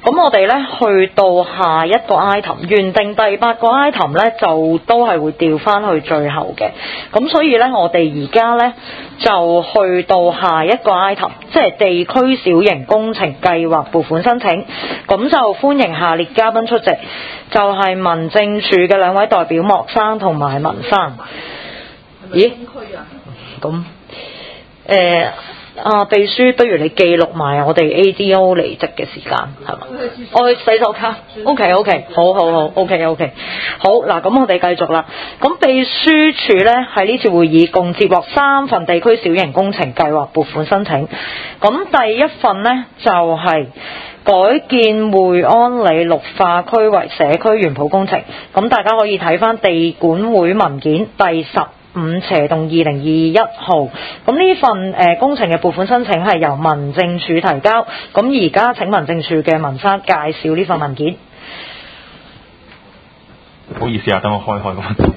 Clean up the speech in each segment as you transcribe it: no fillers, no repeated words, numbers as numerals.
咁我哋咧去到下一個 item， 原定第8個 item 咧就都係會調翻去最後嘅。咁所以咧我哋而家咧就去到下一個 item， 即係地區小型工程計劃撥款申請。咁就歡迎下列嘉賓出席，就係民政處嘅2位代表莫生同埋文生。咦？咁秘書，不如你記錄埋我哋 ADO 離職嘅時間，係嘛？我去洗手卡。OK， 好，OK。好嗱，咁我哋繼續啦。咁秘書處呢，喺呢次會議共接獲3份地區小型工程計劃撥款申請。咁第一份呢，就係改建會安里綠化區為社區園圃工程。咁大家可以睇翻地管會文件第15/2021號，咁呢份工程嘅撥款申請係由民政處提交，咁而家請民政處嘅文生介紹呢份文件。 唔好意思啊，等我開個文件。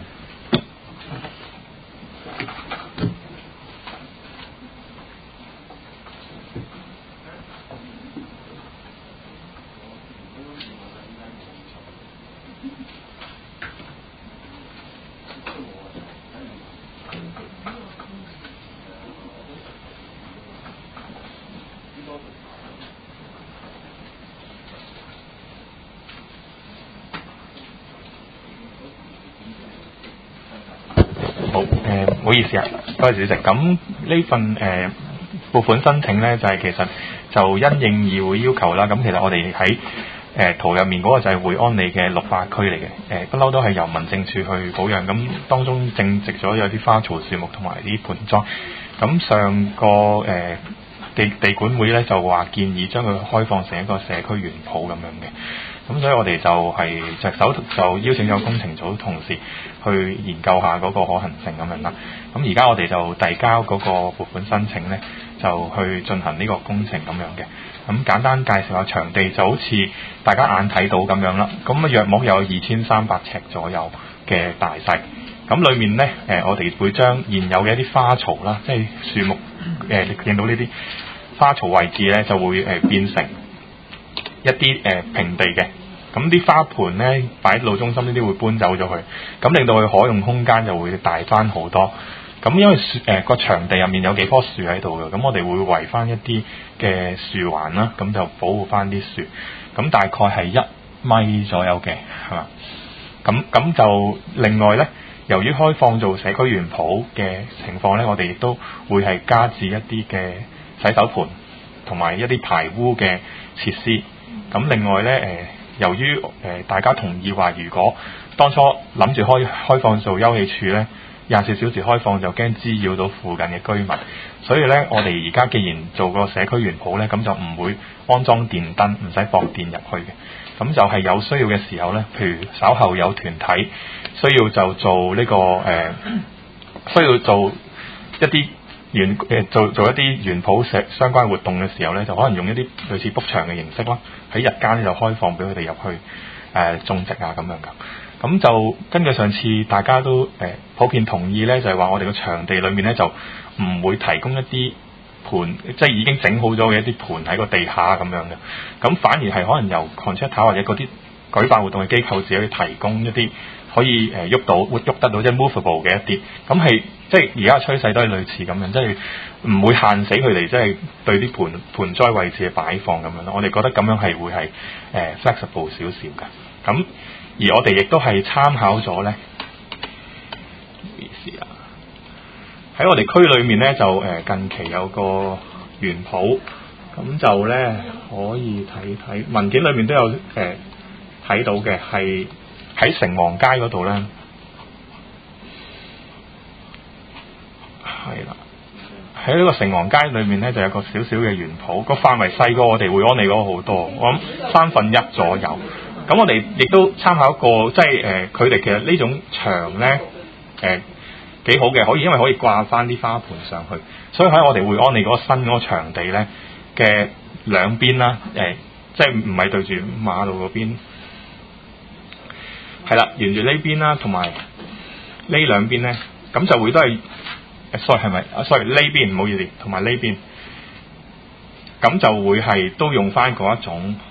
唔好意思啊，多謝主席。咁呢份撥款申請呢，就係其實就因應議會要求啦。咁其實我哋喺圖入面嗰個就係會安里嘅綠化區嚟嘅。不嬲都係由民政處去保養。咁當中正植咗有啲花草樹木同埋啲盆栽。咁上個地管會呢，就話建議將佢開放成一個社區園圃咁樣嘅。咁所以我哋就係隻手就邀請咗工程組同事去研究下嗰個可行性咁樣啦。咁而家我哋就遞交嗰個撥款申請呢，就去進行呢個工程咁樣嘅。咁簡單介紹下場地，就好似大家眼睇到咁樣啦。咁約莫有2300尺左右嘅大細。咁裏面呢，我哋會將現有嘅一啲花槽啦，即係樹木你見到呢啲花槽位置呢，就會變成一啲平地嘅。咁啲花盆呢，擺喺路中心呢啲會搬走咗去，咁令到佢可用空間就會大翻好多。咁因為個場地入面有幾棵樹喺度嘅，咁我哋會圍翻一啲嘅樹環啦，咁就保護翻啲樹。咁大概係1米左右嘅，係嘛？咁就另外呢，由於開放做社區園圃嘅情況呢，我哋亦都會係加置一啲嘅洗手盆同埋一啲排污嘅設施。咁另外呢，由於大家同意話，如果當初諗住開放做休憩處呢，24小時開放就驚滋擾到附近嘅居民，所以呢，我哋而家既然做個社區園圃呢，咁就唔會安裝電燈，唔使駁電入去嘅。咁就係有需要嘅時候呢，譬如稍後有團體需要就做呢需要做一啲做一啲園圃相關活動嘅時候呢，就可能用一啲類似 book 場嘅形式啦，喺日間就開放俾佢哋入去種植啊咁樣噶。咁就根據上次大家都普遍同意呢，就係話我哋個場地裏面呢，就唔會提供一啲盤，即係已經整好咗嘅一啲盤喺個地下咁樣嘅。咁反而係可能由 contractor 或者嗰啲舉辦活動嘅機構自己去提供一啲可以喐得到即係 movable 嘅一啲。咁係即係而家趨勢都係類似咁樣，即係唔會限死佢哋，即係對啲盆栽位置嘅擺放咁樣咯。我哋覺得咁樣係會係flexible 少少嘅。咁而我哋亦都係參考咗呢，喺我哋區裏面呢，就近期有個園圃，咁就呢可以睇文件裏面都有睇到嘅，係喺城隍街嗰度呢。係啦，喺呢個城隍街裏面呢，就有個少少嘅園圃，個範圍細過我哋會安里嗰個好多，我諗1/3左右。咁我哋亦都參考過，即係佢哋其實呢種牆呢幾好嘅，因為可以掛翻啲花盆上去，所以喺我哋會安里嗰個新嗰個場地呢嘅兩邊啦，即係唔係對住馬路嗰邊，係啦，沿住呢邊啦，同埋呢兩邊呢，咁就會都係sorry 呢邊唔好意思，同埋呢邊，咁就會係都用翻嗰一種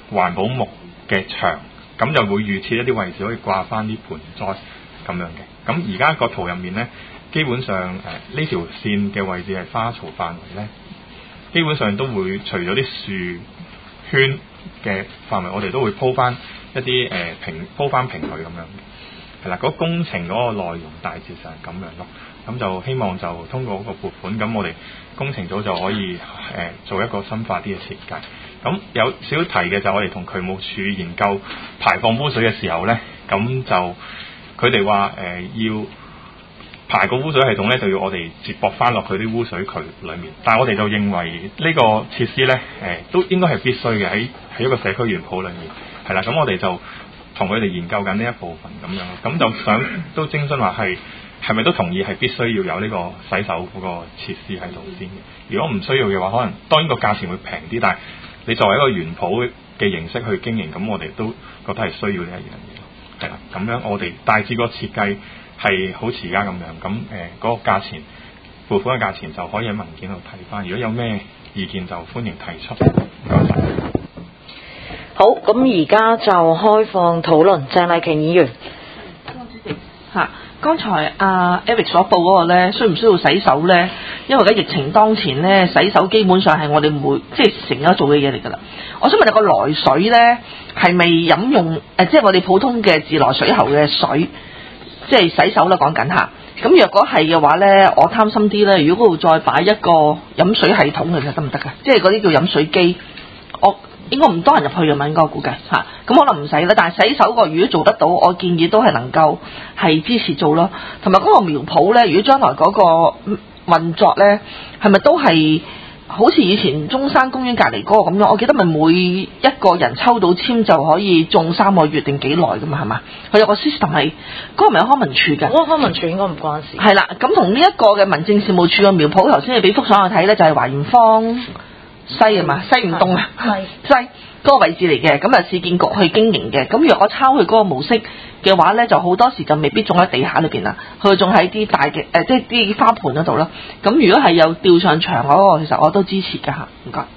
環保木嘅牆，咁就會預設一啲位置可以掛翻啲盆栽咁樣嘅。咁而家個圖入面咧，基本上呢條線嘅位置係花槽範圍咧，基本上都會除咗啲樹圈嘅範圍，我哋都會鋪翻一啲鋪翻平佢咁樣嘅，係啦。嗰工程嗰個內容大致上係咁樣咯。咁就希望就通過嗰個撥款，咁我哋工程組就可以做一個深化啲嘅設計。咁有少少提嘅就我哋同渠務署研究排放污水嘅時候咧，咁就佢哋話要排個污水系統咧，就要我哋接駁翻落去啲污水渠裡面。但係我哋就認為呢個設施咧，都應該係必須嘅，喺一個社區園圃裡面，係啦。咁我哋就同佢哋研究緊呢一部分咁樣，咁就想都徵詢話係咪都同意係必須要有呢個洗手嗰個設施喺度先嘅。如果唔需要嘅話，可能當然個價錢會平啲，但係你作為一個園圃嘅形式去經營，咁我哋都覺得係需要呢一樣嘢。係啦，咁樣我哋大致個設計係好似而家咁樣，咁嗰個價錢付款嘅價錢就可以喺文件度睇翻。如果有咩意見就歡迎提出。唔該晒。 好，咁而家就開放討論，鄭麗瓊議員。 主席嚇。剛才阿 Eric 所報嗰個咧，需唔需要洗手咧？因為而家疫情當前咧，洗手基本上係我哋即係成日做嘅嘢嚟㗎啦。我想問你個來水咧係咪飲用即係我哋普通嘅自來水喉嘅水，即係洗手啦講緊嚇。咁若果係嘅話咧，我貪心啲咧，如果嗰度再擺一個飲水系統，其實得唔得㗎？即係嗰啲叫飲水機，我應該唔多人入去嘅嘛，應該我估計嚇，咁可能唔使啦。但係洗手個如果做得到，我建議都係能夠係支持做咯。同埋嗰個苗圃咧，如果將來嗰個運作咧，係咪都係好似以前中山公園隔離嗰個咁樣？我記得咪每一個人抽到籤就可以種3個月定幾耐㗎嘛，係嘛？佢有個 system 係嗰個咪康文署㗎。 嗰個康文署應該唔關事。 係啦，咁同呢一個嘅民政事務處嘅苗圃，頭先你俾幅相我睇咧，就係華賢坊西啊嘛，西唔東啊，西嗰個位置嚟嘅，咁啊市建局去經營嘅。咁若果抄佢嗰個模式嘅話咧，就好多時就未必種喺地下裏邊啦，佢種喺啲大嘅即係啲花盆嗰度啦。咁如果係有吊上牆嗰個，其實我都支持㗎嚇。唔該。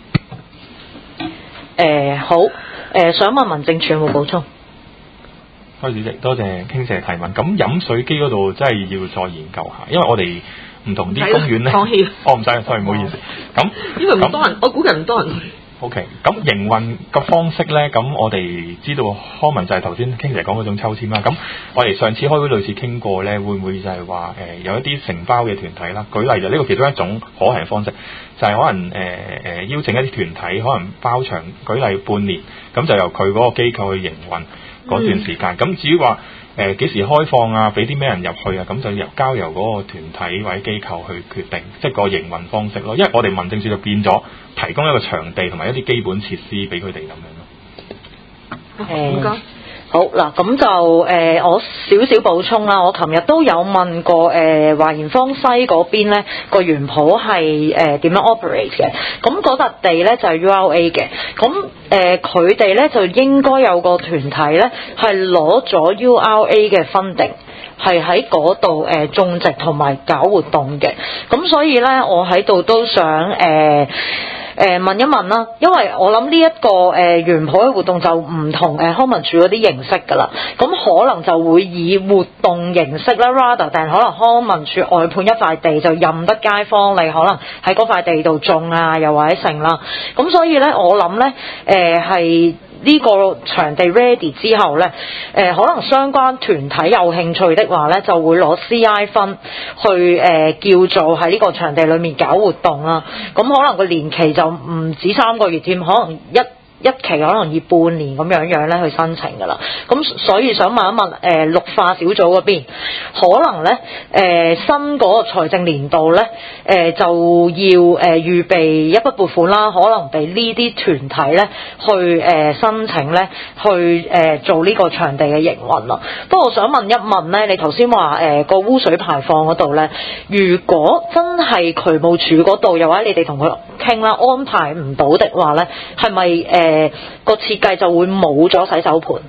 好，想問民政處有冇補充？ 多謝主席，多謝傾謝提問。咁飲水機嗰度真係要再研究下，因為我哋唔同啲公園咧，我唔使，sorry，唔好意思。咁因為唔多人，我估計唔多人。 OK，咁營運個方式咧，咁我哋知道康文就係頭先傾謝講嗰種抽籤啦。咁我哋上次開會類似傾過咧，會唔會就係話有一啲承包嘅團體啦？舉例就呢個其中一種可行方式，就係可能邀請一啲團體，可能包場，舉例半年，咁就由佢嗰個機構去營運嗰段時間。咁至於話幾時開放啊，俾啲咩人入去啊，咁就交由嗰個團體或者機構去決定，即係個營運方式咯。因為我哋民政處就變咗提供一個場地同埋一啲基本設施俾佢哋咁樣咯。 唔該。 好嗱，咁就我少少補充啦。我琴日都有問過華賢坊西嗰邊咧個園圃係點樣 operate 嘅。咁嗰笪地咧就係 URA 嘅。咁佢哋咧就應該有個團體咧係攞咗 URA 嘅funding，係喺嗰度種植同埋搞活動嘅。咁所以咧，我喺度都想問一問啦，因為我諗呢一個園圃嘅活動就唔同康文署嗰啲形式㗎啦，咁可能就會以活動形式啦 rather 但可能康文署外判一塊地就任得街坊你可能喺嗰塊地度種啊，又或者成啦，咁所以咧我諗咧係。呢個場地 ready 之後呢，可能相關團體有興趣的話呢，就會攞 CI 分去叫做喺呢個場地裏面搞活動啦。咁可能個年期就唔止3個月添，可能一期可能以半年咁樣咧去申請㗎啦，咁所以想問一問綠化小組嗰邊，可能咧新嗰個財政年度咧就要預備一筆撥款啦，可能俾呢啲團體咧去申請咧去做呢個場地嘅營運啦。不過我想問一問咧，你頭先話個污水排放嗰度咧，如果真係渠務署嗰度又或者你哋同佢傾啦，安排唔到的話咧，係咪個設計就會冇咗洗手盆，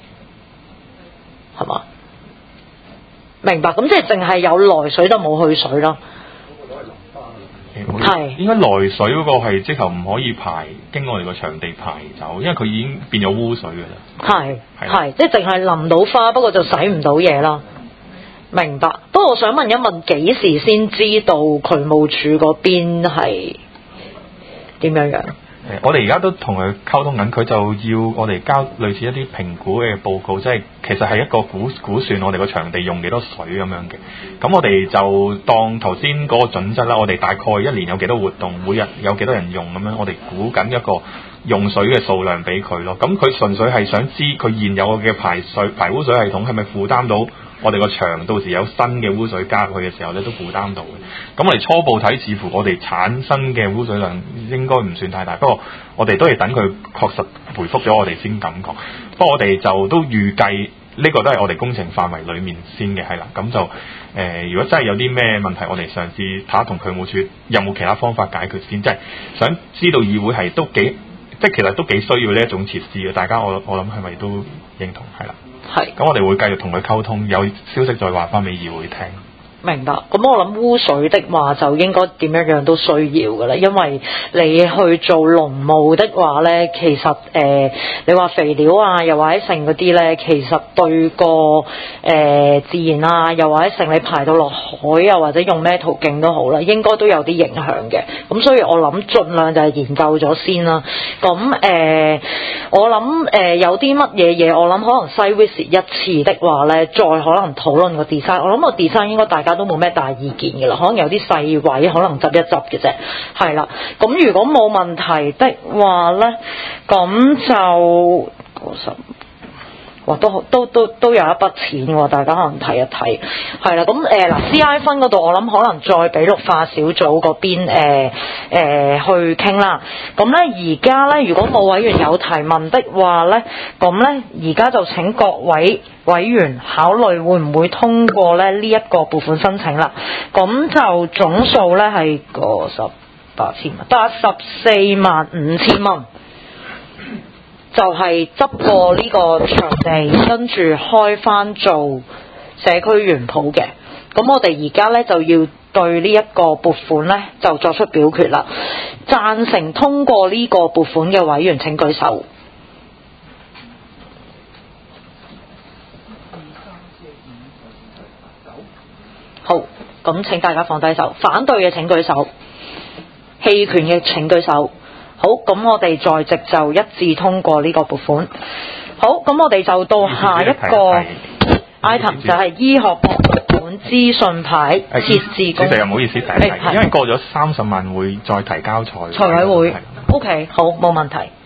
係嘛？明白，咁即係淨係有來水就冇去水咯。 係應該內水嗰個係即頭唔可以排經我哋個場地排走，因為佢已經變咗污水㗎啦。 係，即係淨係淋到花，不過就洗唔到嘢啦。明白。不過我想問一問，幾時先知道渠務署嗰邊係點樣？ 我哋而家都同佢溝通緊，佢就要我哋交類似一啲評估嘅報告，即係其實係一個估算我哋個場地用幾多水咁樣嘅。咁我哋就當頭先嗰個準則啦，我哋大概一年有幾多活動，每日有幾多人用咁樣，我哋估緊一個用水嘅數量俾佢咯。咁佢純粹係想知佢現有嘅排污水系統係咪負擔到我哋個場到時有新嘅污水加入去嘅時候咧，都負擔到嘅。咁我哋初步睇，似乎我哋產生嘅污水量應該唔算太大，不過我哋都係等佢確實回覆咗我哋先咁講。不過我哋就都預計呢個都係我哋工程範圍裡面先嘅，係啦。咁就如果真係有啲咩問題，我哋嘗試睇下同渠務署有冇其他方法解決先，即係想知道議會係都幾，即係其實都幾需要呢一種設施嘅。大家我諗係咪都認同係啦？係。咁我哋會繼續同佢溝通，有消息再話翻俾議會聽。 明白。咁我諗污水的話就應該點樣都需要㗎啦，因為你去做農務的話呢，其實你話肥料啊，又或者剩嗰啲呢，其實對個自然啊，又或者剩你排到落海啊，或者用咩途徑都好啦，應該都有啲影響嘅。咁所以我諗盡量就係研究咗先啦。咁我諗有啲乜嘢我諗可能西 visit 一次的話呢，再可能討論個 design。我諗個 design 應該大家都冇咩大意見嘅啦，可能有啲細位可能執一執嘅啫，係啦。咁如果冇問題的話呢，咁就哇都有一筆錢喎，大家可能睇一睇，係啦。咁CI 分嗰度我諗可能再俾綠化小組嗰邊去傾啦。咁咧而家咧如果冇委員有提問的話咧，咁咧而家就請各位委員考慮會唔會通過咧呢一個撥款申請啦。咁就總數咧係845000蚊。就係執過呢個場地，跟住開翻做社區園圃嘅。咁我哋而家呢，就要對呢一個撥款呢，就作出表決啦。贊成通過呢個撥款嘅委員請舉手。好，咁請大家放低手。反對嘅請舉手。棄權嘅請舉手。好，咁我哋在席就一致通過呢個撥款。好，咁我哋就到下一個 item 就係醫學博物館資訊牌設置公。 主席又唔好意思，因為過咗30萬會再提交財委會。 OK， 好，冇問題。